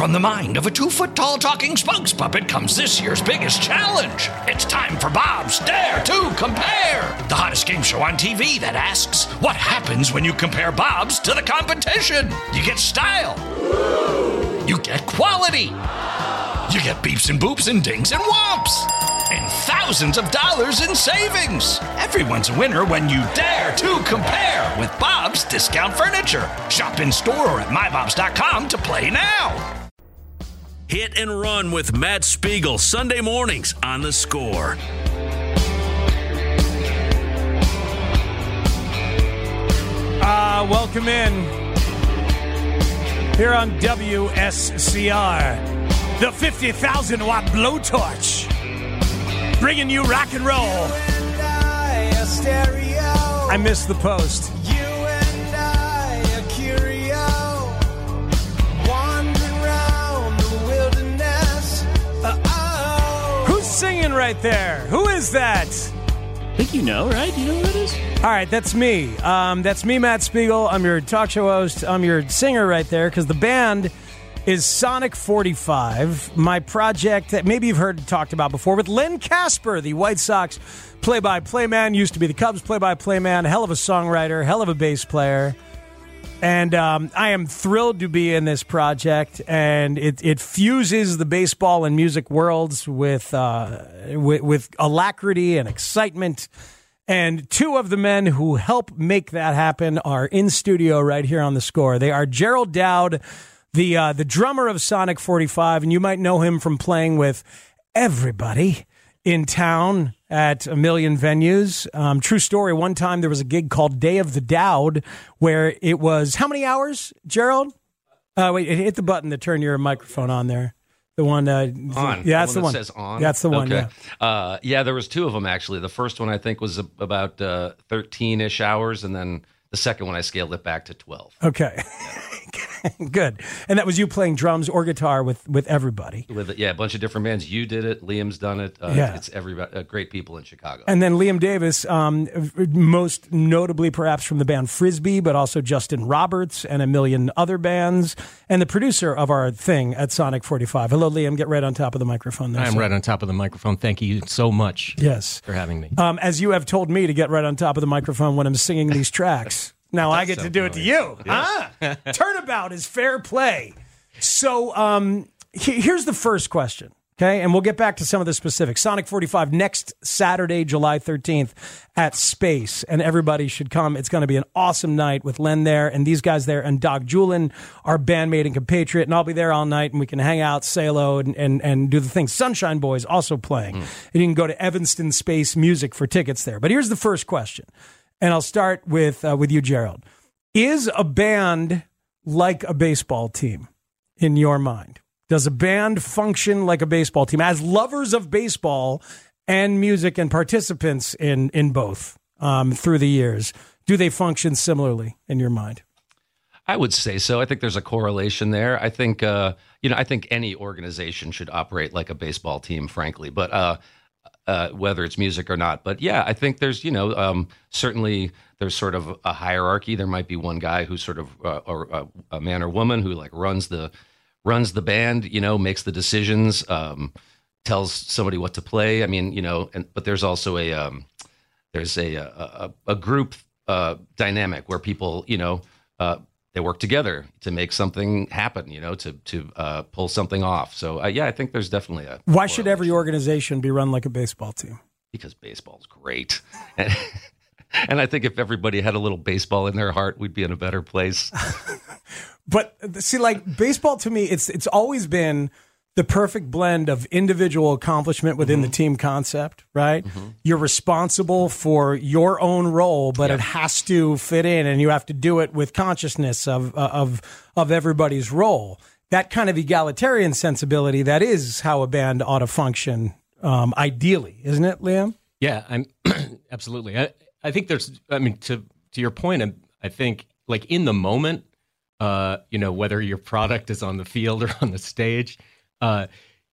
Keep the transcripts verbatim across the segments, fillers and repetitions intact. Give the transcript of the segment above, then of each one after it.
From the mind of a two-foot-tall talking spokes puppet comes this year's biggest challenge. It's time for Bob's Dare to Compare, the hottest game show on T V that asks, what happens when you compare Bobs to the competition? You get style. You get quality. You get beeps and boops and dings and whomps. And thousands of dollars in savings. Everyone's a winner when you dare to compare with Bob's Discount Furniture. Shop in store or at my bobs dot com to play now. Hit and Run with Matt Spiegel, Sunday mornings on The Score. Uh, welcome in here on W S C R, the fifty thousand watt blowtorch, bringing you rock and roll. You and I, a stereo. I missed the post. You and I, a curio, wandering around the wilderness. Uh-oh. Who's singing right there? Who is that? I think you know, right? You know who that is? All right, that's me. Um, that's me, Matt Spiegel. I'm your talk show host. I'm your singer right there because the band is Sonic forty-five, my project that maybe you've heard talked about before with Len Casper, the White Sox play-by-play man, used to be the Cubs play-by-play man, hell of a songwriter, hell of a bass player. And um, I am thrilled to be in this project, and it, it fuses the baseball and music worlds with, uh, with with alacrity and excitement. And two of the men who help make that happen are in studio right here on The Score. They are Gerald Dowd, the uh, the drummer of Sonic forty-five, and you might know him from playing with everybody in town at a million venues. Um, true story, one time there was a gig called Day of the Dowd where it was, how many hours, Gerald? Uh, wait, hit the button to turn your microphone on there. The one, uh, on. Yeah, that's the the one. one. That says on. That's the one. Okay. Yeah. Uh, yeah, there was two of them actually. The first one I think was about uh, thirteen-ish hours, and then the second one I scaled it back to twelve. Okay. Good. And that was you playing drums or guitar with, with everybody. With yeah, a bunch of different bands. You did it. Liam's done it. Uh, Yeah. It's everybody. Uh, great people in Chicago. And then Liam Davis, um, most notably perhaps from the band Frisbee, but also Justin Roberts and a million other bands, and the producer of our thing at Sonic forty-five. Hello, Liam. Get right on top of the microphone there. I'm sir. right on top of the microphone. Thank you so much Yes. for having me. Um, as you have told me to get right on top of the microphone when I'm singing these tracks. Now I get to do it to you. Huh? Turnabout is fair play. So um, he- here's the first question, okay? And we'll get back to some of the specifics. Sonic forty-five next Saturday, July thirteenth at Space, and everybody should come. It's going to be an awesome night with Len there and these guys there and Doc Julin, our bandmate and compatriot, and I'll be there all night, and we can hang out, say hello, and, and, and do the thing. Sunshine Boys also playing. Mm. And you can go to Evanston Space Music for tickets there. But here's the first question. And I'll start with uh, with you, Gerald. Is a band like a baseball team in your mind? Does a band function like a baseball team? As lovers of baseball and music and participants in, in both um, through the years, do they function similarly in your mind? I would say so. I think there's a correlation there. I think, uh, you know, I think any organization should operate like a baseball team, frankly. But uh, Uh, whether it's music or not. But yeah, I think there's, you know, um, certainly there's sort of a hierarchy. There might be one guy who's sort of, uh, or uh, a man or woman who like runs the, runs the band, you know, makes the decisions, um, tells somebody what to play. I mean, you know, and, but there's also a, um, there's a, a, a group uh, dynamic where people, you know, uh, they work together to make something happen, you know, to to uh, pull something off. So, uh, yeah, I think there's definitely a... Why should every organization be run like a baseball team? Because baseball's great. And, and I think if everybody had a little baseball in their heart, we'd be in a better place. But see, like baseball to me, it's it's always been the perfect blend of individual accomplishment within mm-hmm. the team concept, right? Mm-hmm. You're responsible for your own role, but yeah. it has to fit in, and you have to do it with consciousness of of of everybody's role. That kind of egalitarian sensibility, that is how a band ought to function, um, ideally, isn't it, Liam? Yeah, I'm absolutely. I, I think there's, I mean, to to your point, I, I think like in the moment, uh, you know, whether your product is on the field or on the stage, Uh,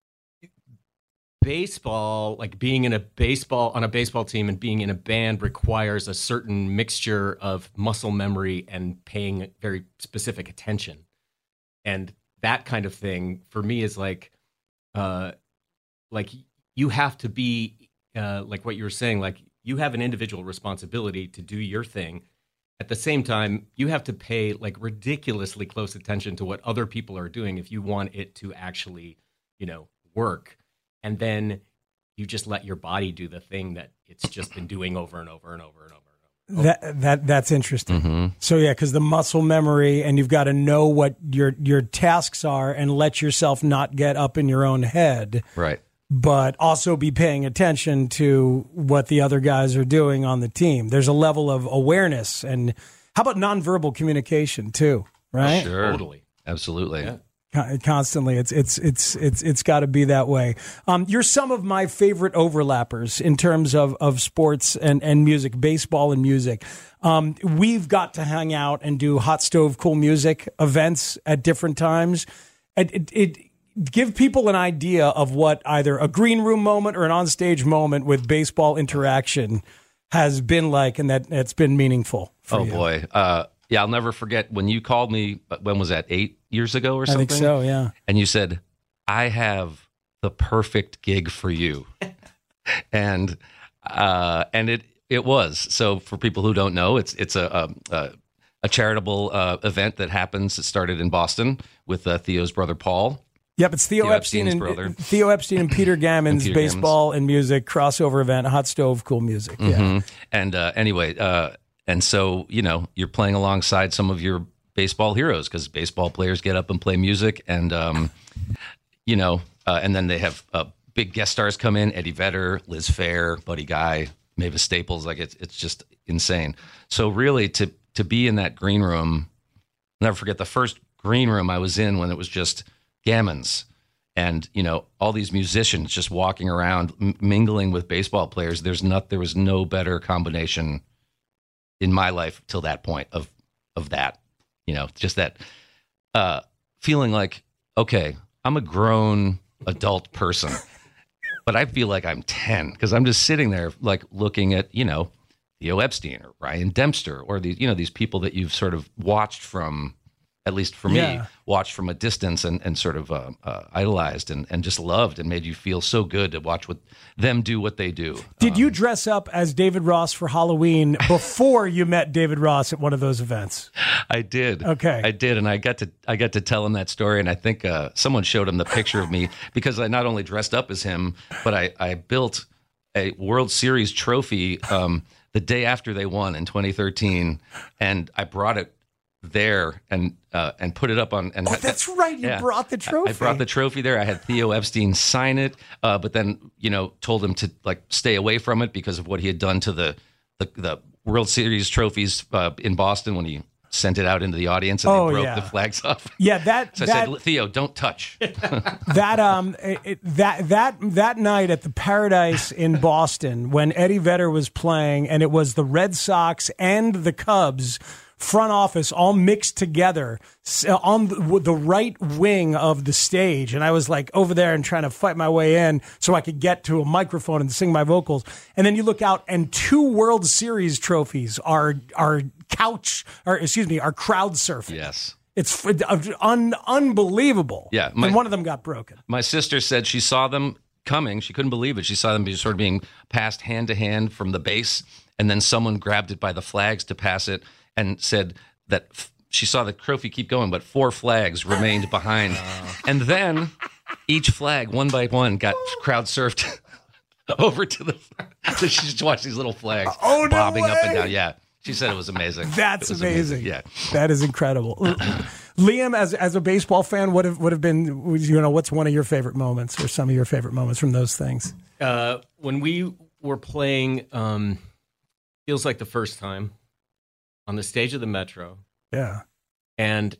baseball, like being in a baseball on a baseball team and being in a band requires a certain mixture of muscle memory and paying very specific attention. And that kind of thing for me is like, uh, like you have to be uh, like what you were saying, like you have an individual responsibility to do your thing. At the same time, you have to pay like ridiculously close attention to what other people are doing if you want it to actually, you know, work. And then you just let your body do the thing that it's just been doing over and over and over and over. That that that's interesting. Mm-hmm. So yeah, because the muscle memory, and you've got to know what your your tasks are, and let yourself not get up in your own head, right? But also be paying attention to what the other guys are doing on the team. There's a level of awareness, and how about nonverbal communication too? Right? Sure, totally, absolutely. Yeah. Constantly, it's it's it's it's it's got to be that way. Um, you're some of my favorite overlappers in terms of, of sports and, and music, baseball and music. Um, we've got to hang out and do Hot Stove Cool Music events at different times. It, it, it give people an idea of what either a green room moment or an onstage moment with baseball interaction has been like, and that it's been meaningful. For oh you. boy. Uh, Yeah, I'll never forget when you called me, when was that, eight years ago or something? I think so, yeah. And you said, I have the perfect gig for you. and uh, and it it was. So for people who don't know, it's it's a a, a charitable uh, event that happens. It started in Boston with uh, Theo's brother, Paul. Yep, it's Theo, Theo Epstein and brother. Theo Epstein and Peter Gammons and Peter baseball Gammons. and music crossover event, Hot Stove Cool Music. Yeah. Mm-hmm. And uh, anyway, uh, and so, you know, you're playing alongside some of your baseball heroes because baseball players get up and play music. And, um, you know, uh, and then they have uh, big guest stars come in, Eddie Vedder, Liz Phair, Buddy Guy, Mavis Staples. Like it's, it's just insane. So really to, to be in that green room, I'll never forget the first green room I was in when it was just Gammons. And, you know, all these musicians just walking around, m- mingling with baseball players. There's not, there was no better combination in my life till that point of of that, you know, just that uh, feeling like, okay, I'm a grown adult person, but I feel like I'm ten because I'm just sitting there like looking at, you know, Theo Epstein or Ryan Dempster or these, you know, these people that you've sort of watched from, at least for Yeah. me, watched from a distance and, and sort of uh, uh, idolized and, and just loved and made you feel so good to watch what them do what they do. Did Um, you dress up as David Ross for Halloween before you met David Ross at one of those events? I did. Okay. I did, and I got to I got to tell him that story, and I think uh, someone showed him the picture of me because I not only dressed up as him, but I, I built a World Series trophy um, the day after they won in twenty thirteen, and I brought it there and uh, and put it up on. And Oh, that's right. You yeah. brought the trophy. I brought the trophy there. I had Theo Epstein sign it, uh, but then you know told him to like stay away from it because of what he had done to the the, the World Series trophies uh, in Boston when he sent it out into the audience and Oh, they broke yeah. the flags off. Yeah, that So that I said, Theo, don't touch. that um it, it- that that that night at the Paradise in Boston when Eddie Vedder was playing and it was the Red Sox and the Cubs front office all mixed together s- on the, the right wing of the stage, and I was like over there and trying to fight my way in so I could get to a microphone and sing my vocals. And then you look out and two World Series trophies are are couch or excuse me are crowd surfing. Yes. It's f- un, unbelievable. Yeah, my- and one of them got broken. My sister said she saw them coming. She couldn't believe it. She saw them be sort of being passed hand to hand from the base, and then someone grabbed it by the flags to pass it and said that f- she saw the trophy keep going, but four flags remained behind. And then each flag, one by one, got crowd surfed over to the so she just watched these little flags Oh, no bobbing up and way. down. Yeah. She said it was amazing. That's It was amazing. Yeah. That is incredible. Liam, as as a baseball fan, would have would have been would- you know what's one of your favorite moments or some of your favorite moments from those things? Uh, when we were playing, um, feels like the first time on the stage of the Metro, Yeah. and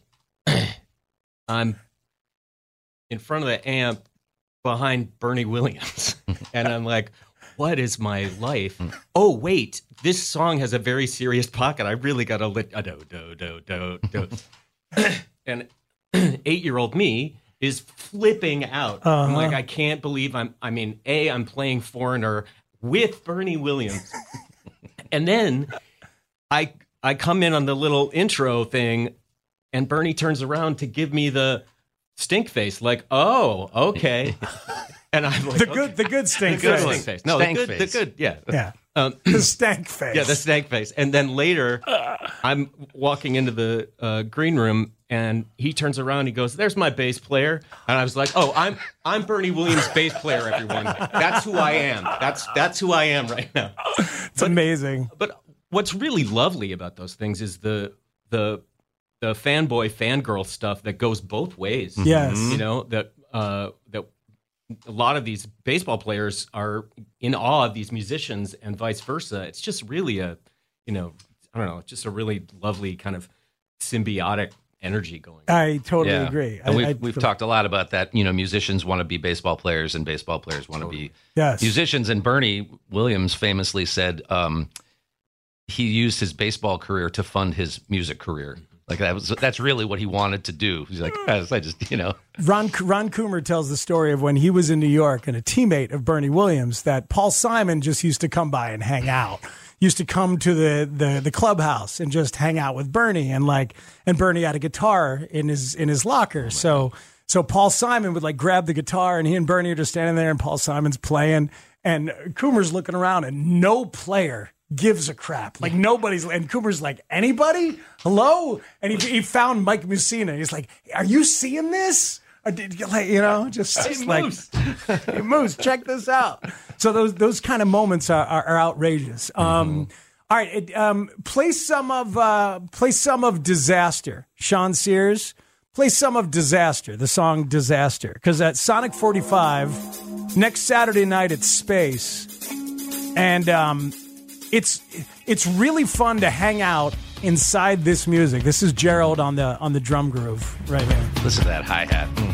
I'm in front of the amp behind Bernie Williams, and I'm like, "What is my life? Oh wait, this song has a very serious pocket. I really got to lit a do do do do do." And eight-year-old me is flipping out. I'm like, I can't believe I'm. I mean, a I'm playing Foreigner with Bernie Williams, and then I I come in on the little intro thing, and Bernie turns around to give me the stink face, like, oh, okay. And I'm like, The okay. good, the good stink The good face. stink face. No, Stank the good, face. the good, yeah. Yeah, Um, the stank face. yeah, the stank face. And then later, I'm walking into the uh, green room, and he turns around. He goes, "There's my bass player." And I was like, "Oh, I'm I'm Bernie Williams' bass player. Everyone, that's who I am. That's that's who I am right now." It's amazing. But what's really lovely about those things is the the the fanboy fangirl stuff that goes both ways. Yes. You know that uh, that a lot of these baseball players are in awe of these musicians and vice versa. It's just really a, you know, I don't know, just a really lovely kind of symbiotic energy going on. I totally agree. And I, we've, I, we've talked a lot about that. You know, musicians want to be baseball players and baseball players want to be yes. musicians. And Bernie Williams famously said um, he used his baseball career to fund his music career. Like that was that's really what he wanted to do. He's like, I just, you know. Ron Ron Coomer tells the story of when he was in New York and a teammate of Bernie Williams that Paul Simon just used to come by and hang out. Used to come to the, the, the clubhouse and just hang out with Bernie, and like and Bernie had a guitar in his in his locker. So so Paul Simon would like grab the guitar, and he and Bernie are just standing there, and Paul Simon's playing, and Coomer's looking around, and no player gives a crap. Like nobody's, and Cooper's like, anybody? Hello? And he, he found Mike Mussina. He's like, are you seeing this? Or did you, like, you know, just, just like, hey, Moose, check this out. So those those kind of moments are, are, are outrageous. Um, all right, it, um, play some of uh, play some of Disaster. Sean Sears, play some of Disaster, the song Disaster. Because at Sonic forty-five, next Saturday night at Space, and um, It's it's really fun to hang out inside this music. This is Gerald on the on the drum groove right here. Listen to that hi-hat. Mm.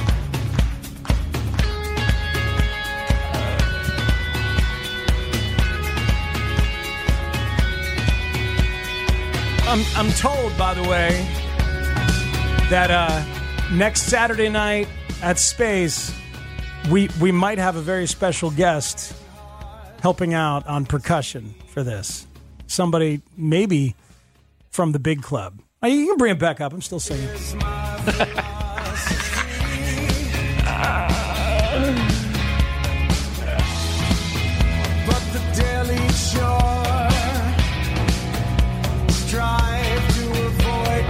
I'm I'm told, by the way, that uh, next Saturday night at Space, we we might have a very special guest helping out on percussion for this. Somebody maybe from the big club. Oh, you can bring it back up. I'm still singing. But the Daily Shore strive to avoid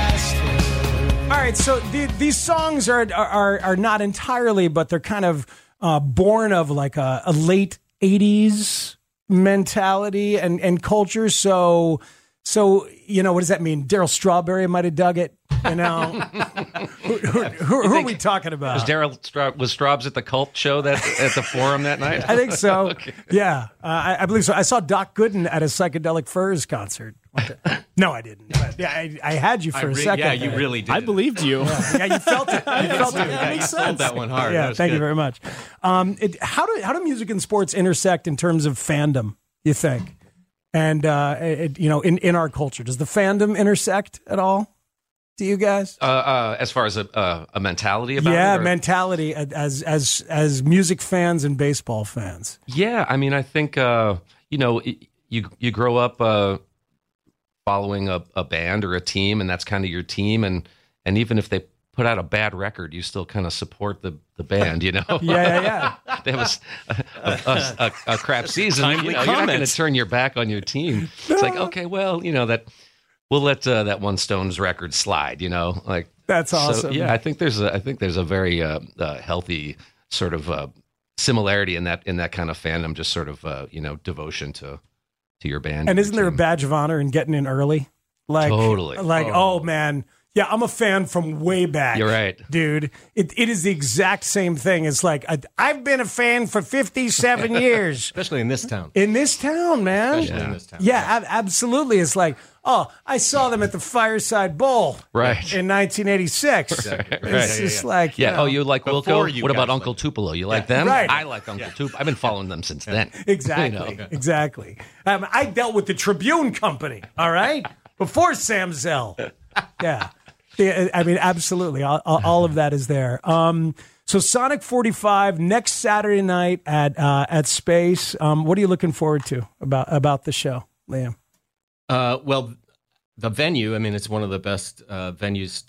disaster. All right, so the, these songs are, are are not entirely, but they're kind of uh, born of like a, a late eighties mentality and, and culture. So, so you know, what does that mean? Daryl Strawberry might have dug it. You know, who, who, who, who are we talking about? Was Daryl Stra- was Straubs at the Cult show that at the Forum that night? I think so. Okay. Yeah, uh, I, I believe so. I saw Doc Gooden at a Psychedelic Furs concert. No, I didn't. But yeah, I, I had you for I a re- second. Yeah, you there. really did. I believed you. Yeah, yeah, you felt it. You felt it. Yeah, That you makes sold sense. that one hard. Yeah, That was thank you good. very much. Um, it, how do how do music and sports intersect in terms of fandom? You think, and uh, it, you know, in, in our culture, does the fandom intersect at all? To you guys? Uh, uh, as far as a, uh, a mentality about yeah, it? or- mentality as as as music fans and baseball fans. Yeah, I mean, I think uh, you know, y- you you grow up uh, following a, a band or a team, and that's kind of your team, and and even if they put out a bad record, you still kind of support the, the band, you know. Yeah, yeah, yeah. There was a, a, a, a crap season. You know, Timely you're not going to comments. turn your back on your team. It's like, okay, well, you know that we'll let uh, that one Stones record slide. You know, like That's so, awesome. yeah, I think there's a I think there's a very uh, uh, healthy sort of uh, similarity in that in that kind of fandom, just sort of uh, you know devotion to to your band. And your isn't there a team. badge of honor in getting in early? Like, Totally. Like, oh, man, yeah, I'm a fan from way back. You're right. Dude. It, it is the exact same thing. It's like, I, I've been a fan for fifty-seven years. Especially in this town. In this town, man. Especially in this town. Yeah, ab- absolutely. It's like, oh, I saw them at the Fireside Bowl Right. in nineteen eighty-six. Exactly. It's Right. Yeah, just yeah, like, Yeah. you know, Oh, you like Before Wilco? you What about guys Uncle Tupelo? You like them? Right. I like Uncle Tupelo. I've been following them since then. Exactly. You know? Exactly. Um, I dealt with the Tribune Company, all right? Before Sam Zell. Yeah. Yeah, I mean, absolutely. All, all all of that is there. Um, so Sonic forty-five next Saturday night at uh, at Space. Um, what are you looking forward to about, about the show, Liam? Uh, well, the venue, I mean, it's one of the best uh, venues to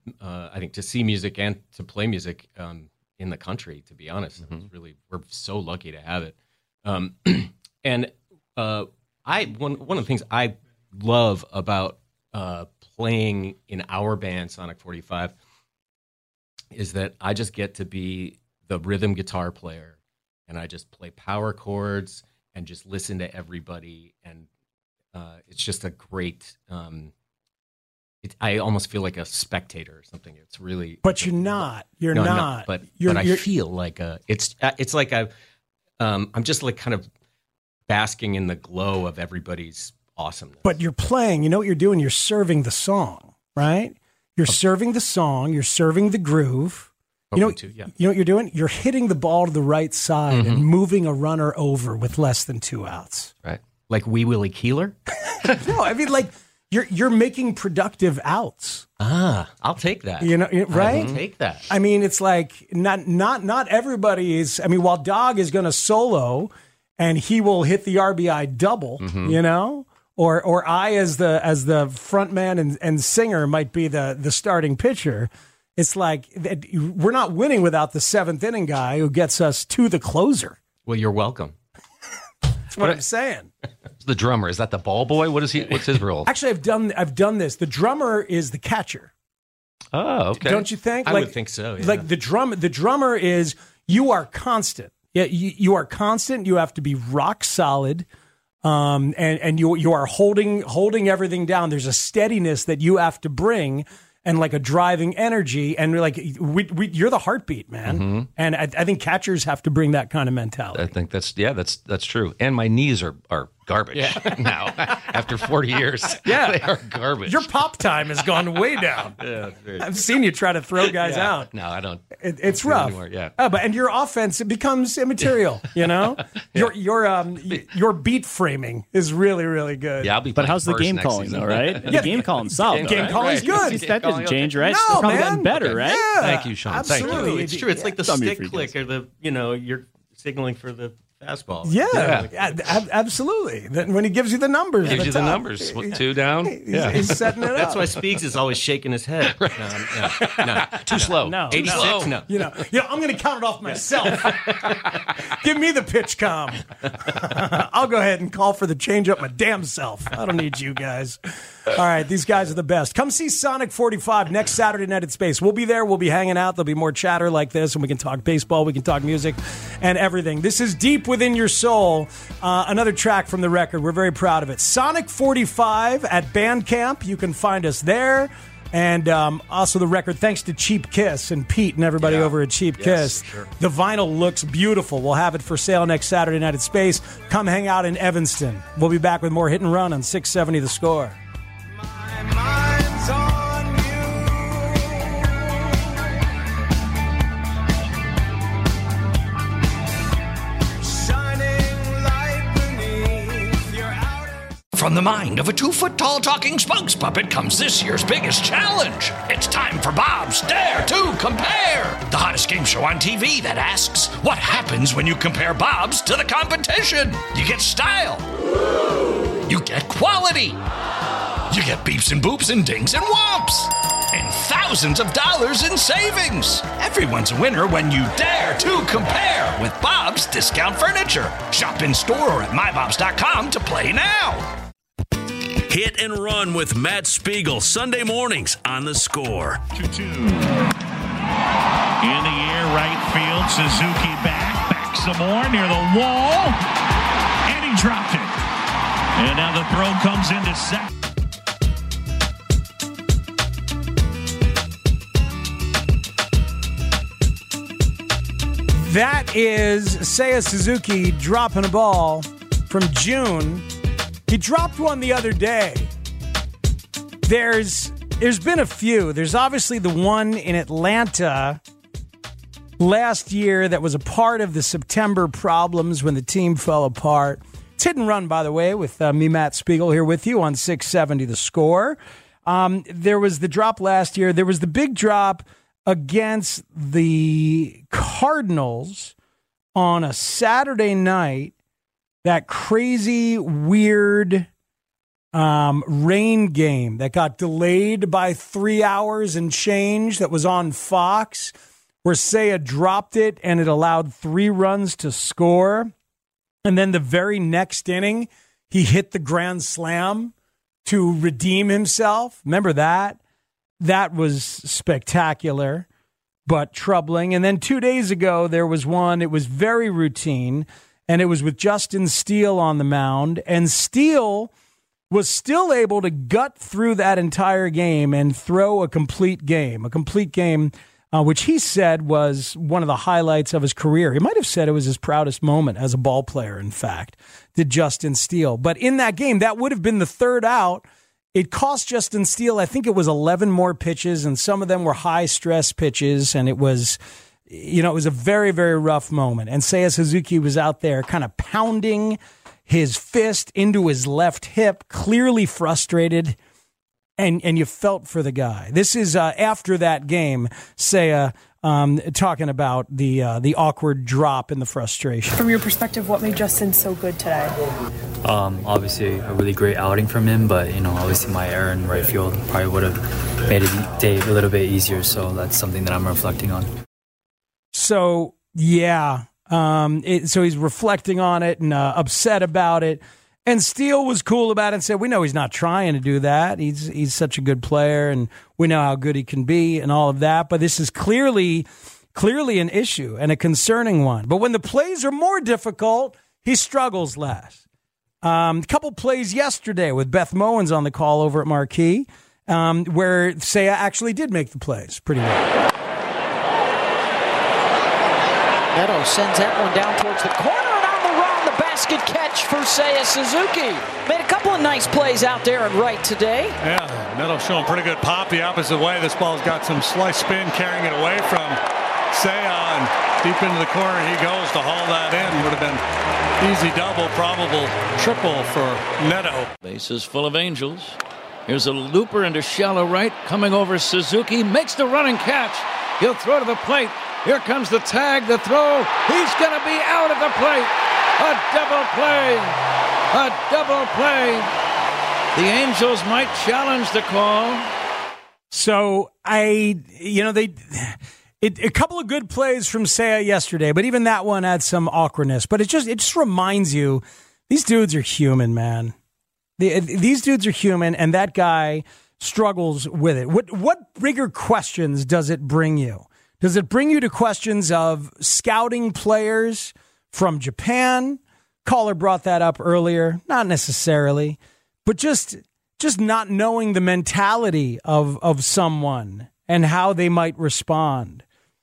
uh, I think, to see music and to play music um, in the country. To be honest, mm-hmm. it's really we're so lucky to have it. Um, and uh, I one one of the things I love about uh, playing in our band, Sonic forty-five, is that I just get to be the rhythm guitar player, and I just play power chords and just listen to everybody, and uh, it's just a great. Um, it, I almost feel like a spectator or something. It's really, but you're not. You're no, not. not. But you're, but you're, I feel like a. It's it's like I, um, I'm just like kind of basking in the glow of everybody's awesomeness. But you're playing. You know what you're doing? You're serving the song, right? You're serving the song. You're serving the groove. You know, to, yeah. you know what you're doing? You're hitting the ball to the right side mm-hmm. and moving a runner over with less than two outs. Right. Like Wee Willie Keeler? No, I mean, like, you're you're making productive outs. Ah, I'll take that. You know, right? I'll take that. I mean, it's like, not not not everybody is, I mean, while Dog is going to solo and he will hit the R B I double, mm-hmm. you know? Or or I as the as the front man and, and singer might be the, the starting pitcher. It's like we're not winning without the seventh inning guy who gets us to the closer. Well, you're welcome. That's what I'm saying. The drummer, is that the ball boy? What is he? What's his role? Actually, I've done I've done this. The drummer is the catcher. Oh, okay. Don't you think? I like, would think so. Yeah. Like the drum, the drummer is you are constant. Yeah, you, you are constant. You have to be rock solid. Um, and, and you you are holding holding everything down. There's a steadiness that you have to bring, and like a driving energy, and like we, we, you're the heartbeat, man. Mm-hmm. And I, I think catchers have to bring that kind of mentality. I think that's yeah, that's that's true. And my knees are are garbage yeah. now after forty years. Yeah, they are garbage. Your pop time has gone way down. Yeah, I've seen you try to throw guys yeah. out. No, I don't. It, it's don't rough. Anymore. Yeah, oh, but and your offense, it becomes immaterial. You know, yeah. your your um your beat framing is really really good. Yeah, I'll be. But how's the game calling though? Right, yeah, the game calling solid. Game, game right? calling's right. good. That doesn't change, right? No, it's probably man. gotten better, okay. right? Yeah, Thank you, Sean. Absolutely. Thank you. It's true. It's like the Some stick click or the you know you're signaling for the fastball. Yeah, yeah. yeah. absolutely. Then when he gives you the numbers, gives the you top, the numbers. What, two down. He's, yeah, he's setting it up. That's why Speaks is always shaking his head. No, no, no, too slow. No, eighty-six. No. No, You know, you know, I'm going to count it off myself. Give me the pitch com. I'll go ahead and call for the change up my damn self. I don't need you guys. All right, these guys are the best. Come see Sonic forty-five next Saturday night at Space. We'll be there. We'll be hanging out. There'll be more chatter like this, and we can talk baseball. We can talk music and everything. This is Deep Within Your Soul, uh, another track from the record. We're very proud of it. Sonic forty-five at Bandcamp. You can find us there. And um, also the record, thanks to Cheap Kiss and Pete and everybody yeah. over at Cheap yes, Kiss. Sure. The vinyl looks beautiful. We'll have it for sale next Saturday night at Space. Come hang out in Evanston. We'll be back with more Hit and Run on six seventy The Score. My mind's on you. Shining light beneath your outer. From the mind of a two-foot-tall talking spokes puppet comes this year's biggest challenge. It's time for Bob's Dare to Compare, the hottest game show on T V that asks, what happens when you compare Bob's to the competition? You get style. You get quality. You get beeps and boops and dings and whomps. And thousands of dollars in savings. Everyone's a winner when you dare to compare with Bob's Discount Furniture. Shop in store or at my bobs dot com to play now. Hit and Run with Matt Spiegel, Sunday mornings on The Score. two two. In the air, right field. Suzuki back. Back some more near the wall. And he dropped it. And now the throw comes into second. That is Seiya Suzuki dropping a ball from June. He dropped one the other day. There's there's been a few. There's obviously the one in Atlanta last year that was a part of the September problems when the team fell apart. It's Hit and Run, by the way, with uh, me, Matt Spiegel, here with you on six seventy The Score. Um, there was the drop last year. There was the big drop against the Cardinals on a Saturday night. That crazy, weird um, rain game that got delayed by three hours and change that was on Fox, where Seiya dropped it and it allowed three runs to score. And then the very next inning, he hit the grand slam to redeem himself. Remember that? That was spectacular, but troubling. And then two days ago, there was one. It was very routine, and it was with Justin Steele on the mound. And Steele was still able to gut through that entire game and throw a complete game, a complete game, uh, which he said was one of the highlights of his career. He might have said it was his proudest moment as a ball player, in fact, did Justin Steele. But in that game, that would have been the third out. It cost Justin Steele, I think it was eleven more pitches, and some of them were high-stress pitches, and it was, you know, it was a very, very rough moment. And Seiya Suzuki was out there kind of pounding his fist into his left hip, clearly frustrated, and and you felt for the guy. This is uh, after that game, Seiya um, talking about the uh, the awkward drop and the frustration. From your perspective, what made Justin so good today? Um, obviously, a really great outing from him, but you know, obviously my error in right field probably would have made the day a little bit easier. So that's something that I'm reflecting on. So yeah, um, it, so he's reflecting on it and uh, upset about it. And Steele was cool about it and said, we know he's not trying to do that. He's he's such a good player, and we know how good he can be and all of that. But this is clearly, clearly an issue and a concerning one. But when the plays are more difficult, he struggles less. Um, a couple plays yesterday with Beth Mowins on the call over at Marquee, um, where Seiya actually did make the plays pretty well. Neto sends that one down towards the corner. Basket catch for Seiya Suzuki. Made a couple of nice plays out there and right today. Yeah, Neto showing pretty good pop the opposite way. This ball's got some slice spin carrying it away from Seiya, and deep into the corner he goes to haul that in. Would have been easy double, probable triple for Neto. Bases full of Angels. Here's a looper into shallow right, coming over Suzuki, makes the running catch. He'll throw to the plate. Here comes the tag, the throw. He's going to be out at the plate. A double play! A double play! The Angels might challenge the call. So I, you know, they, it, a couple of good plays from Seiya yesterday, but even that one had some awkwardness. But it just, it just reminds you, these dudes are human, man. The, these dudes are human, and that guy struggles with it. What, what bigger questions does it bring you? Does it bring you to questions of scouting players from Japan? Caller brought that up earlier. Not necessarily, but just just not knowing the mentality of, of someone and how they might respond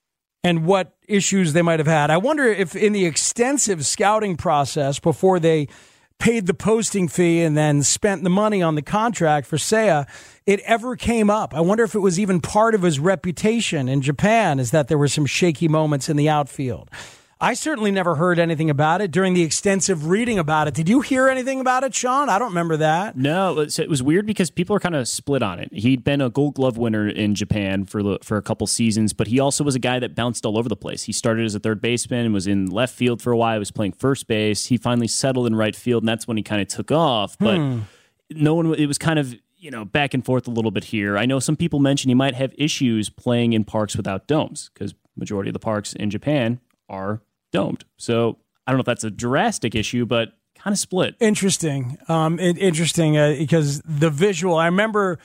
and what issues they might have had. I wonder if in the extensive scouting process before they paid the posting fee and then spent the money on the contract for Seiya, it ever came up. I wonder if it was even part of his reputation in Japan, is that there were some shaky moments in the outfield. I certainly never heard anything about it during the extensive reading about it. Did you hear anything about it, Sean? I don't remember that. No, it was weird because people are kind of split on it. He'd been a Gold Glove winner in Japan for the, for a couple seasons, but he also was a guy that bounced all over the place. He started as a third baseman and was in left field for a while. He was playing first base. He finally settled in right field, and that's when he kind of took off. But hmm. no one. It was kind of, you know, back and forth a little bit here. I know some people mention he might have issues playing in parks without domes because majority of the parks in Japan are domed. So I don't know if that's a drastic issue, but kind of split. Interesting. Um, it, interesting uh, because the visual, I remember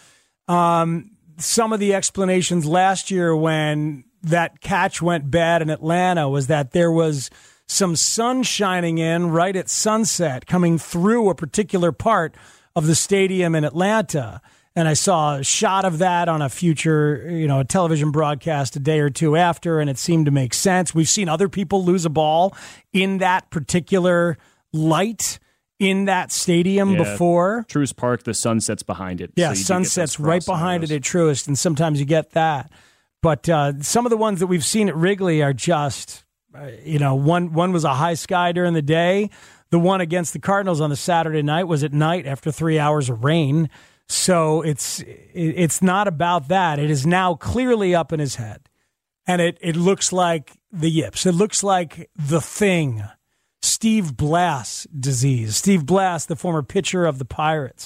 um, some of the explanations last year when that catch went bad in Atlanta was that there was some sun shining in right at sunset coming through a particular part of the stadium in Atlanta. And I saw a shot of that on a future, you know, a television broadcast a day or two after, and it seemed to make sense. We've seen other people lose a ball in that particular light in that stadium yeah, before. Truist Park, the sunset's behind it. Yeah, so sunset's right behind it at Truist, and sometimes you get that. But uh, some of the ones that we've seen at Wrigley are just, uh, you know, one one was a high sky during the day. The one against the Cardinals on the Saturday night was at night after three hours of rain. So it's it's not about that. It is now clearly up in his head. And it, it looks like the yips. It looks like the thing. Steve Blass disease. Steve Blass, the former pitcher of the Pirates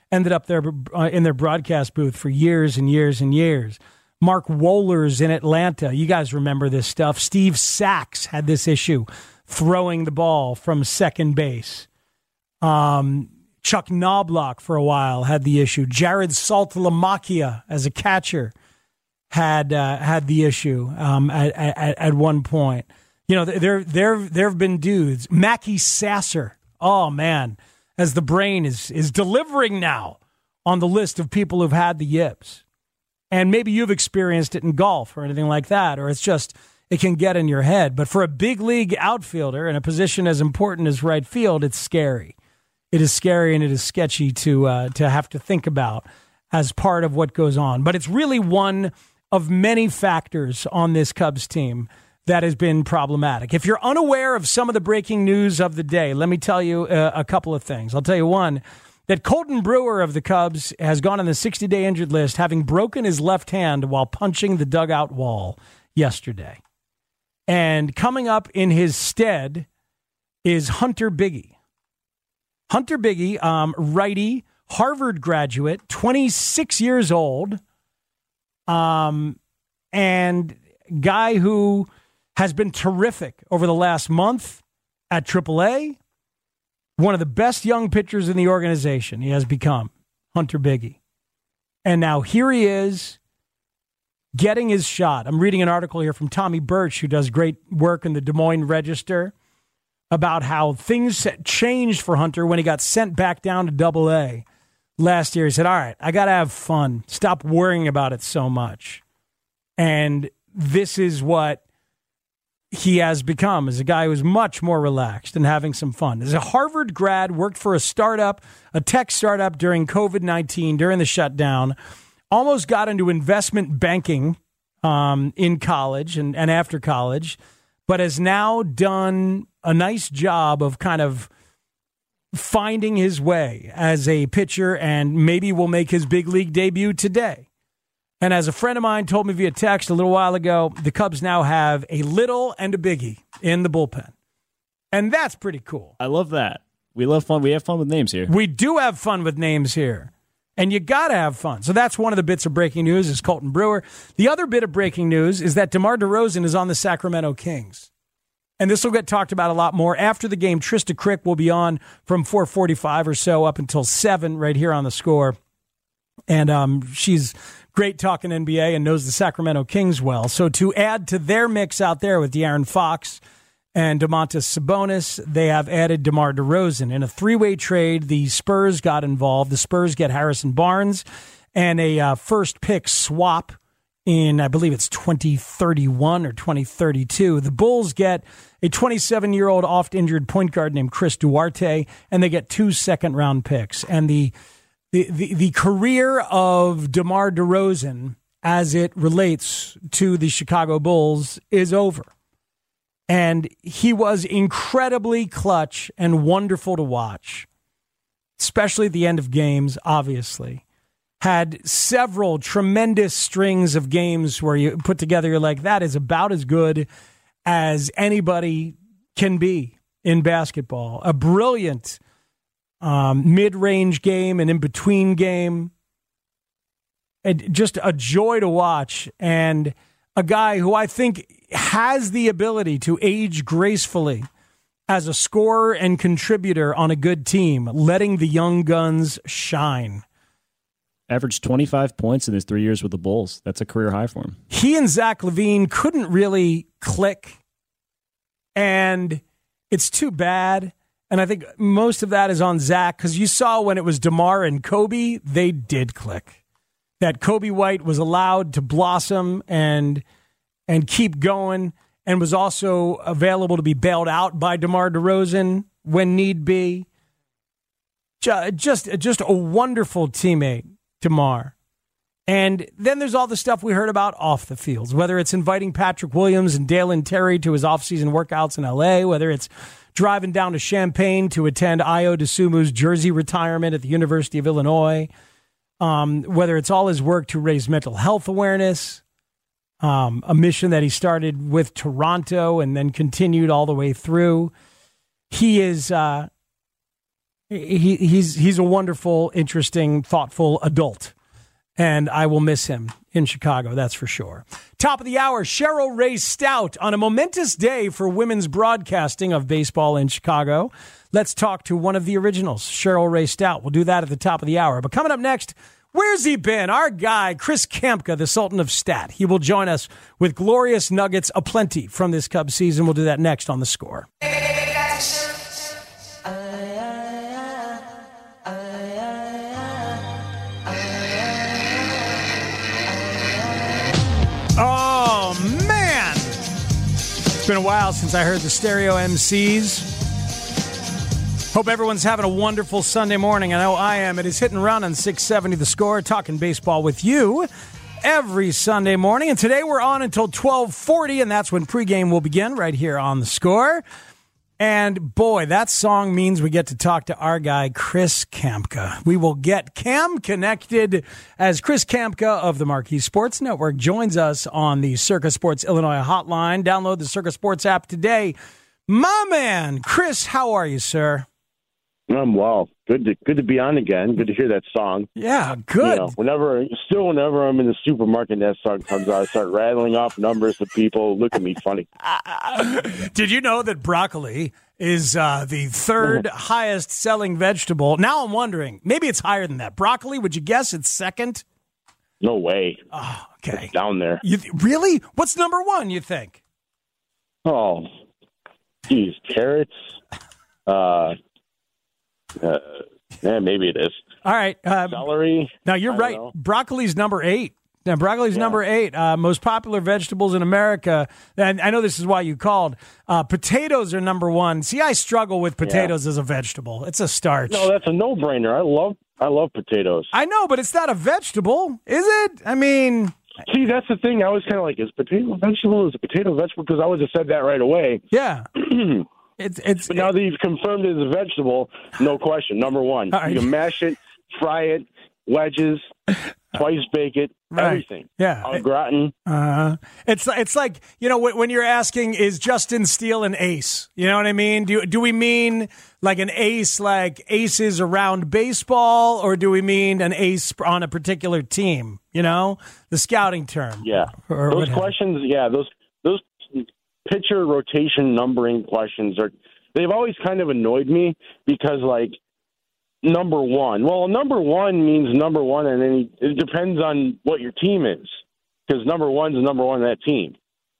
ended up there uh, in their broadcast booth for years and years and years. Mark Wohlers in Atlanta. You guys remember this stuff. Steve Sachs had this issue throwing the ball from second base. Um, Chuck Knobloch for a while had the issue. Jared Saltalamacchia as a catcher had uh, had the issue um, at, at at one point. You know, there there there have been dudes. Mackie Sasser. Oh man, as the brain is is delivering now on the list of people who've had the yips. And maybe you've experienced it in golf or anything like that, or it's just it can get in your head. But for a big league outfielder in a position as important as right field, it's scary. It is scary and it is sketchy to uh, to have to think about as part of what goes on. But it's really one of many factors on this Cubs team that has been problematic. If you're unaware of some of the breaking news of the day, let me tell you uh, a couple of things. I'll tell you one, that Colton Brewer of the Cubs has gone on the sixty-day injured list, having broken his left hand while punching the dugout wall yesterday. And coming up in his stead is Hunter Biggie. Hunter Biggie, um, righty, Harvard graduate, twenty-six years old, um, and guy who has been terrific over the last month at triple A. One of the best young pitchers in the organization he has become, Hunter Biggie. And now here he is getting his shot. I'm reading an article here from Tommy Birch, who does great work in the Des Moines Register, about how things changed for Hunter when he got sent back down to double A last year. He said, all right, I got to have fun. Stop worrying about it so much. And this is what he has become, as a guy who's much more relaxed and having some fun. As a Harvard grad, worked for a startup, a tech startup during covid nineteen, during the shutdown, almost got into investment banking um, in college and, and after college, but has now done a nice job of kind of finding his way as a pitcher and maybe will make his big league debut today. And as a friend of mine told me via text a little while ago, the Cubs now have a little and a biggie in the bullpen. And that's pretty cool. I love that. We love fun. We have fun with names here. We do have fun with names here. And you got to have fun. So that's one of the bits of breaking news is Colton Brewer. The other bit of breaking news is that DeMar DeRozan is on the Sacramento Kings. And this will get talked about a lot more after the game. Trista Crick will be on from four forty-five or so up until seven right here on The Score. And um, she's great talking N B A and knows the Sacramento Kings well. So to add to their mix out there with De'Aaron Fox and Domantas Sabonis, they have added DeMar DeRozan. In a three-way trade, the Spurs got involved. The Spurs get Harrison Barnes and a uh, first pick swap in, I believe it's twenty thirty-one or twenty thirty-two. The Bulls get a twenty-seven-year-old oft-injured point guard named Chris Duarte, and they get two second-round picks. And the The, the the career of DeMar DeRozan as it relates to the Chicago Bulls is over. And he was incredibly clutch and wonderful to watch, especially at the end of games, obviously. Had several tremendous strings of games where you put together, you're like, that is about as good as anybody can be in basketball. A brilliant Um, mid-range game and in-between game. And just a joy to watch. And a guy who I think has the ability to age gracefully as a scorer and contributor on a good team, letting the young guns shine. Averaged twenty-five points in his three years with the Bulls. That's a career high for him. He and Zach LaVine couldn't really click. And it's too bad. And I think most of that is on Zach, because you saw when it was DeMar and Kobe, they did click. That Kobe White was allowed to blossom and and keep going, and was also available to be bailed out by DeMar DeRozan when need be. Just, just a wonderful teammate, DeMar. And then there's all the stuff we heard about off the fields, whether it's inviting Patrick Williams and Dalen Terry to his offseason workouts in L A, whether it's driving down to Champaign to attend Ayo Dosunmu's jersey retirement at the University of Illinois, um, whether it's all his work to raise mental health awareness, um, a mission that he started with Toronto and then continued all the way through. He is uh, He he's he's a wonderful, interesting, thoughtful adult, and I will miss him in Chicago. That's for sure. Top of the hour, Cheryl Ray Stout on a momentous day for women's broadcasting of baseball in Chicago. Let's talk to one of the originals, Cheryl Ray Stout. We'll do that at the top of the hour. But coming up next, where's he been? Our guy, Chris Kamka, the Sultan of Stat. He will join us with glorious nuggets aplenty from this Cubs season. We'll do that next on The Score. Oh, man! It's been a while since I heard the Stereo M Cs. Hope everyone's having a wonderful Sunday morning. I know I am. It is Hit and Run on six seventy The Score, talking baseball with you every Sunday morning. And today we're on until twelve forty, and that's when pregame will begin right here on The Score. And boy, that song means we get to talk to our guy, Chris Kamka. We will get Cam connected as Chris Kamka of the Marquee Sports Network joins us on the Circa Sports Illinois hotline. Download the Circa Sports app today. My man, Chris, how are you, sir? I'm well. Good to good to be on again. Good to hear that song. Yeah, good. You know, whenever, still, whenever I'm in the supermarket and that song comes out, I start rattling off numbers to people. Look at me funny. Did you know that broccoli is uh, the third highest selling vegetable? Now I'm wondering, maybe it's higher than that. Broccoli, would you guess it's second? No way. Oh, okay. It's down there. You th- really? What's number one, you think? Oh, geez, carrots. Uh. Uh, yeah, maybe it is. All right. Uh, Celery. Now, you're I right. don't know. Broccoli's number eight. Now, broccoli's Yeah. number eight. Uh, most popular vegetables in America. And I know this is why you called. Uh, potatoes are number one. See, I struggle with potatoes as a vegetable. It's a starch. No, that's a no-brainer. I love I love potatoes. I know, but it's not a vegetable, is it? I mean... See, that's the thing. I was kind of like, is potato a vegetable? Is a potato a vegetable? Because I would have said that right away. Yeah. It's it's. But now that you've confirmed it as a vegetable, no question. Number one, All right. you can mash it, fry it, wedges, twice bake it, Right. everything. Yeah. Au gratin. Uh, it's it's like, you know, when when you're asking, is Justin Steele an ace? You know what I mean? Do do we mean like an ace, like aces around baseball, or do we mean an ace on a particular team? You know, the scouting term. Yeah. Or those what have- questions, yeah, those those pitcher rotation numbering questions are, they've always kind of annoyed me because, like, number one. Well, number one means number one, and then it depends on what your team is, because number one's number one on that team.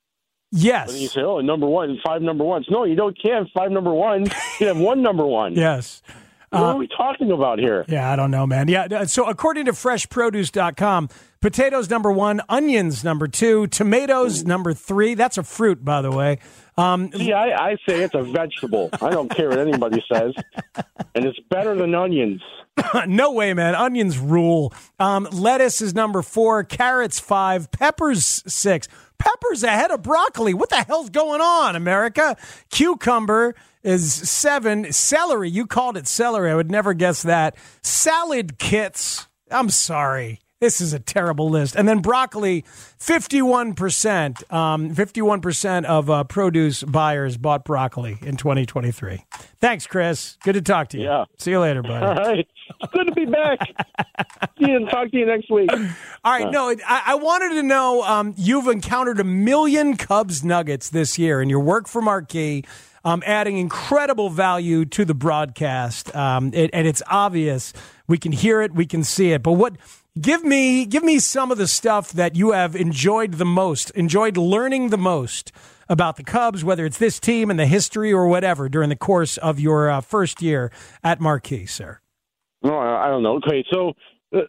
Yes. But then you say, oh, number one, five number ones. No, you don't can't have five number ones. You have one number one. Yes. What Uh, are we talking about here? Yeah, I don't know, man. Yeah, so according to fresh produce dot com, potatoes number one, onions number two, tomatoes number three. That's a fruit, by the way. Um, See, I, I say it's a vegetable. I don't care what anybody says. And it's better than onions. No way, man. Onions rule. Um, lettuce is number four, carrots five, peppers six. Peppers ahead of broccoli. What the hell's going on, America? Cucumber is seven. Celery, you called it celery. I would never guess that. Salad kits. I'm sorry. This is a terrible list. And then broccoli, fifty-one percent. Um, fifty-one percent of uh, produce buyers bought broccoli in twenty twenty-three. Thanks, Chris. Good to talk to you. Yeah. See you later, buddy. All right. Good to be back. See you and talk to you next week. All right. No, I, I wanted to know, um, you've encountered a million Cubs Nuggets this year in your work for Marquee, um, adding incredible value to the broadcast. Um, it, and it's obvious. We can hear it. We can see it. But what... Give me give me some of the stuff that you have enjoyed the most, enjoyed learning the most about the Cubs, whether it's this team and the history or whatever, during the course of your uh, first year at Marquee, sir. No, I I don't know. Okay, so uh,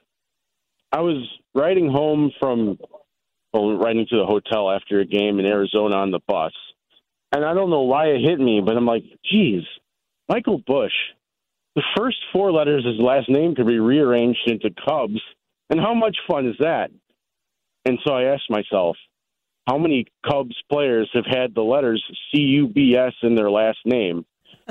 I was riding home from, well, riding to the hotel after a game in Arizona on the bus, and I don't know why it hit me, but I'm like, geez, Michael Busch, the first four letters of his last name could be rearranged into Cubs. And how much fun is that? And so I asked myself, how many Cubs players have had the letters C U B S in their last name?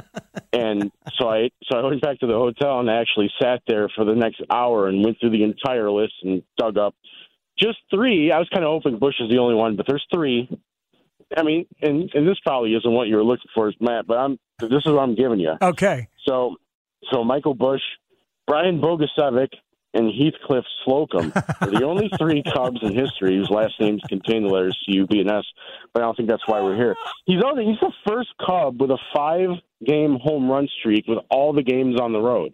And so I so I went back to the hotel and I actually sat there for the next hour and went through the entire list and dug up just three. I was kind of hoping Bush is the only one, but there's three. I mean, and, and this probably isn't what you're looking for, Matt, but I'm this is what I'm giving you. Okay. So So Michael Bush, Brian Bogusevic, and Heathcliff Slocum are the only three Cubs in history whose last names contain the letters C U B and S, but I don't think that's why we're here. He's only, he's the first Cub with a five-game home run streak with all the games on the road.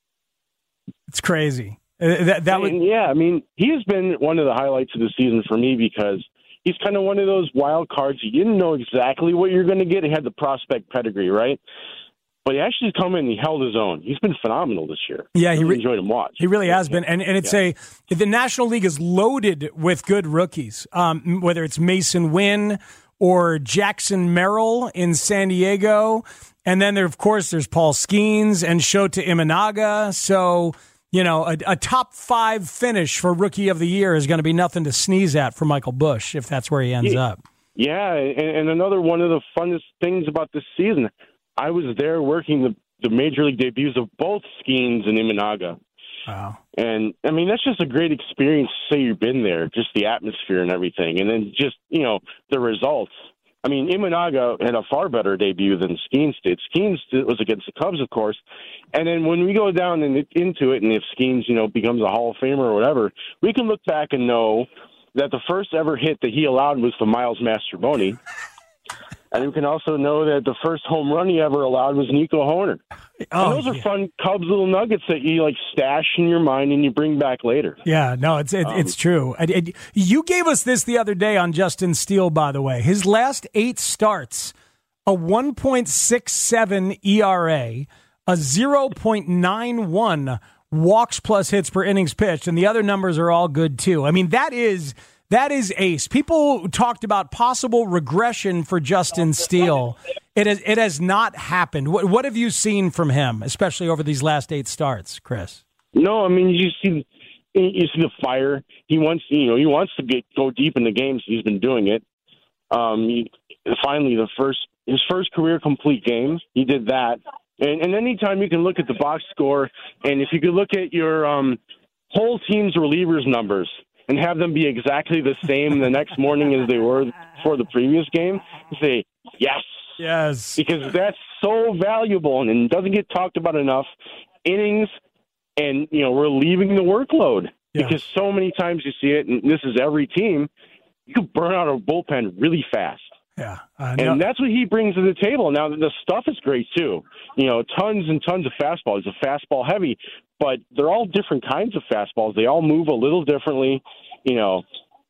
It's crazy. Uh, that that would... and, yeah, I mean, he has been one of the highlights of the season for me because he's kind of one of those wild cards. You didn't know exactly what you're going to get. He had the prospect pedigree, right? But he actually come in and he held his own. He's been phenomenal this year. Yeah, he really re- enjoyed him watch. He really has been, and and it's yeah. a the National League is loaded with good rookies. Um, whether it's Mason Wynn or Jackson Merrill in San Diego, and then there of course there's Paul Skeens and Shota Imanaga. So you know a, a top five finish for Rookie of the Year is going to be nothing to sneeze at for Michael Bush if that's where he ends yeah. up. Yeah, and, and another one of the funnest things about this season. I was there working the, the major league debuts of both Skeens and Imanaga. Wow. And, I mean, that's just a great experience to say you've been there, just the atmosphere and everything. And then just, you know, the results. I mean, Imanaga had a far better debut than Skeens did. Skeens was against the Cubs, of course. And then when we go down and into it, and if Skeens, you know, becomes a Hall of Famer or whatever, we can look back and know that the first ever hit that he allowed was to Miles Mastroboni. And you can also know that the first home run he ever allowed was Nico Hoerner. Oh, and those are yeah. fun Cubs little nuggets that you like stash in your mind and you bring back later. Yeah, no, it's it, Um, it's true. I, I, you gave us this the other day on Justin Steele, by the way. His last eight starts, a one point six seven E R A, a zero point nine one walks plus hits per innings pitched, and the other numbers are all good too. I mean, that is... That is ace. People talked about possible regression for Justin Steele. It has it has not happened. What what have you seen from him, especially over these last eight starts, Chris? No, I mean you see you see the fire. He wants you know he wants to get go deep in the games. He's been doing it. Um, he, finally, the first his first career complete game, he did that. And, and anytime you can look at the box score, and if you could look at your um, whole team's relievers numbers. And have them be exactly the same the next morning as they were for the previous game, say, yes. Yes. Because that's so valuable and it doesn't get talked about enough. Innings and, you know, relieving the workload. Yeah. Because so many times you see it, and this is every team, you can burn out a bullpen really fast. Yeah. Uh, and no. that's what he brings to the table. Now, the stuff is great, too. You know, tons and tons of fastballs. He's a fastball heavy, but they're all different kinds of fastballs. They all move a little differently, you know.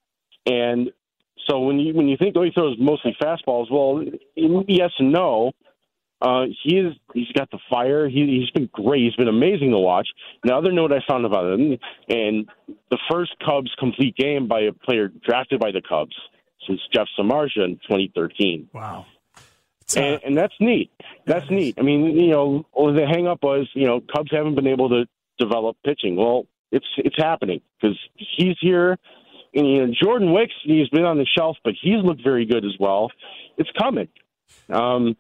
And so when you when you think, oh, he throws mostly fastballs, well, yes and no. Uh, he is, he's got the fire. He, he's been great. He's been amazing to watch. The other note I found about him, and the first Cubs complete game by a player drafted by the Cubs since Jeff Samardzija in twenty thirteen. Wow. And, and that's neat. That's that neat. I mean, you know, the hang-up was, you know, Cubs haven't been able to develop pitching. Well, it's it's happening because he's here. And, you know, Jordan Wicks, he's been on the shelf, but he's looked very good as well. It's coming. Um,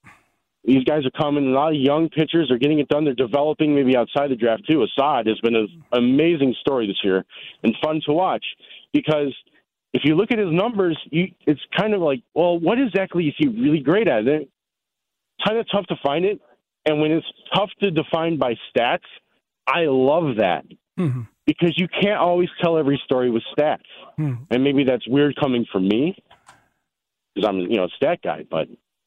these guys are coming. A lot of young pitchers are getting it done. They're developing maybe outside the draft, too. Assad has been an amazing story this year and fun to watch because – if you look at his numbers, you, it's kind of like, well, what exactly is he really great at? It's kind of tough to find it. And when it's tough to define by stats, I love that. Mm-hmm. Because you can't always tell every story with stats. Mm. And maybe that's weird coming from me because I'm, you know, a stat guy. But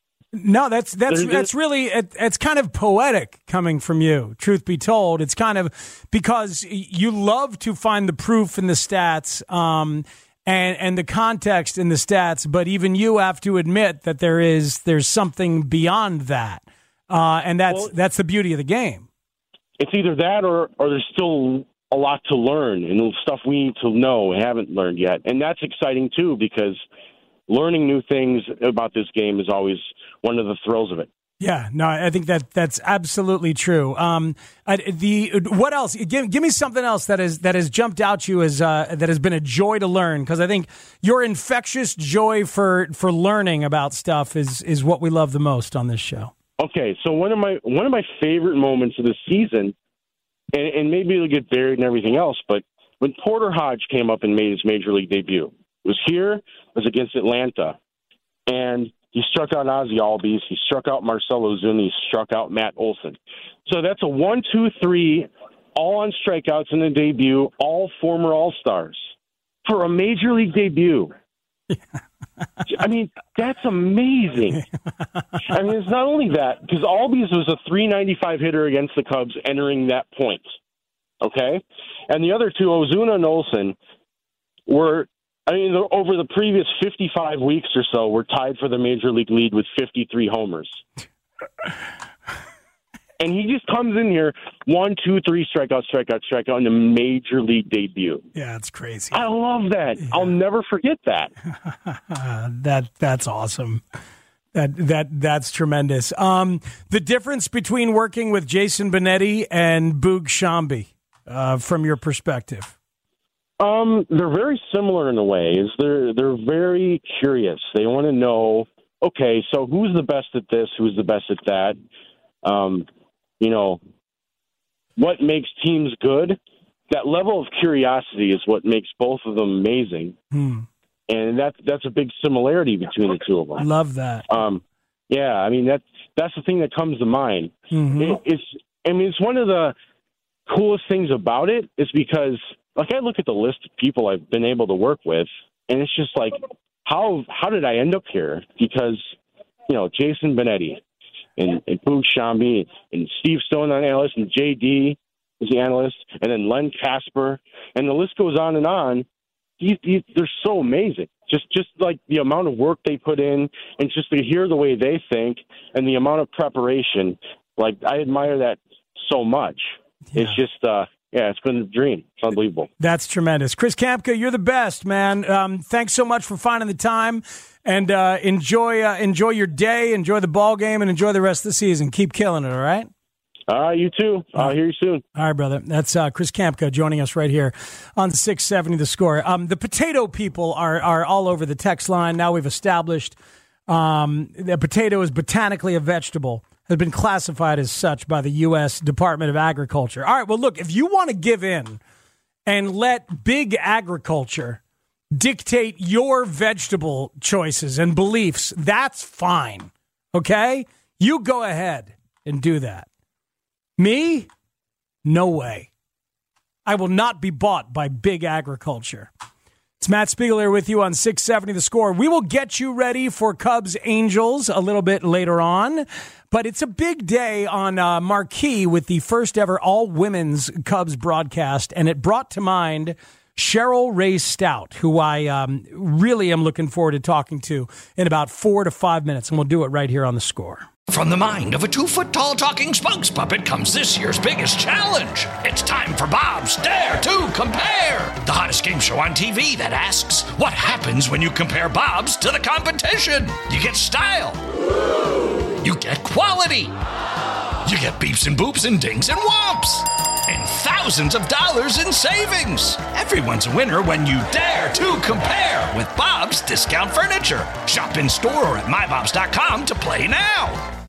no, that's that's There's, that's really it, it's kind of poetic coming from you. Truth be told, it's kind of because you love to find the proof in the stats. Um, And and the context in the stats, but even you have to admit that there is there's something beyond that, uh, and that's well, that's the beauty of the game. It's either that or or there's still a lot to learn and stuff we need to know and haven't learned yet, and that's exciting too because learning new things about this game is always one of the thrills of it. Yeah, no, I think that that's absolutely true. Um, uh, the what else? Give, give me something else that is that has jumped out to you as uh, that has been a joy to learn because I think your infectious joy for for learning about stuff is is what we love the most on this show. Okay, so one of my one of my favorite moments of the season, and, and maybe it'll get buried and everything else, but when Porter Hodge came up and made his major league debut, it was here, it was against Atlanta, and He struck out Ozzie Albies. He struck out Marcell Ozuna. He struck out Matt Olson. So that's a one, two, three, all on strikeouts in the debut, all former All-Stars for a major league debut. I mean, that's amazing. I mean, it's not only that, because Albies was a three ninety-five hitter against the Cubs entering that point. Okay? And the other two, Ozuna and Olson, were, I mean, over the previous fifty-five weeks or so, were tied for the major league lead with fifty-three homers. And he just comes in here, one, two, three, strikeout, strikeout, strikeout in the major league debut. Yeah, it's crazy. I love that. Yeah. I'll never forget that. uh, that that's awesome. That that that's tremendous. Um, the difference between working with Jason Benetti and Boog Sciambi, uh, from your perspective. Um, they're very similar in a way. Is they're they're very curious. They want to know, okay, so who's the best at this? Who's the best at that? Um, you know, what makes teams good? That level of curiosity is what makes both of them amazing. Hmm. And that's that's a big similarity between the two of them. Love that. Um, yeah, I mean that's that's the thing that comes to mind. Mm-hmm. It, it's I mean it's one of the coolest things about it is because like I look at the list of people I've been able to work with, and it's just like how how did I end up here? Because you know Jason Benetti and, and Boog Sciambi and Steve Stone on analyst and J D is the analyst, and then Len Casper, and the list goes on and on. These, these, they're so amazing. Just, just like the amount of work they put in, and just to hear the way they think, and the amount of preparation. Like I admire that so much. Yeah. It's just, uh, yeah, it's been a dream. It's unbelievable. That's tremendous, Chris Kamka. You're the best, man. Um, thanks so much for finding the time, and uh, enjoy, uh, enjoy your day, enjoy the ball game, and enjoy the rest of the season. Keep killing it. All right. All right, you too. I'll hear you soon. All right, brother. That's uh, Chris Kamka joining us right here on six seventy The Score. Um, the potato people are are all over the text line. Now we've established um, that potato is botanically a vegetable, has been classified as such by the U S Department of Agriculture. All right, well, look, if you want to give in and let big agriculture dictate your vegetable choices and beliefs, that's fine, okay? You go ahead and do that. Me? No way. I will not be bought by big agriculture. It's Matt Spiegel here with you on six seventy The Score. We will get you ready for Cubs Angels a little bit later on, but it's a big day on uh, Marquee with the first ever all-women's Cubs broadcast, and it brought to mind Cheryl Ray Stout, who I um, really am looking forward to talking to in about four to five minutes, and we'll do it right here on The Score. From the mind of a two-foot-tall talking spokes puppet comes this year's biggest challenge. It's time for Bob's Dare to Compare, the hottest game show on T V that asks, what happens when you compare Bob's to the competition? You get style. You get quality. You get beeps and boops and dings and whomps. And thousands of dollars in savings. Everyone's a winner when you dare to compare with Bob's Discount Furniture. Shop in store or at my bobs dot com to play now.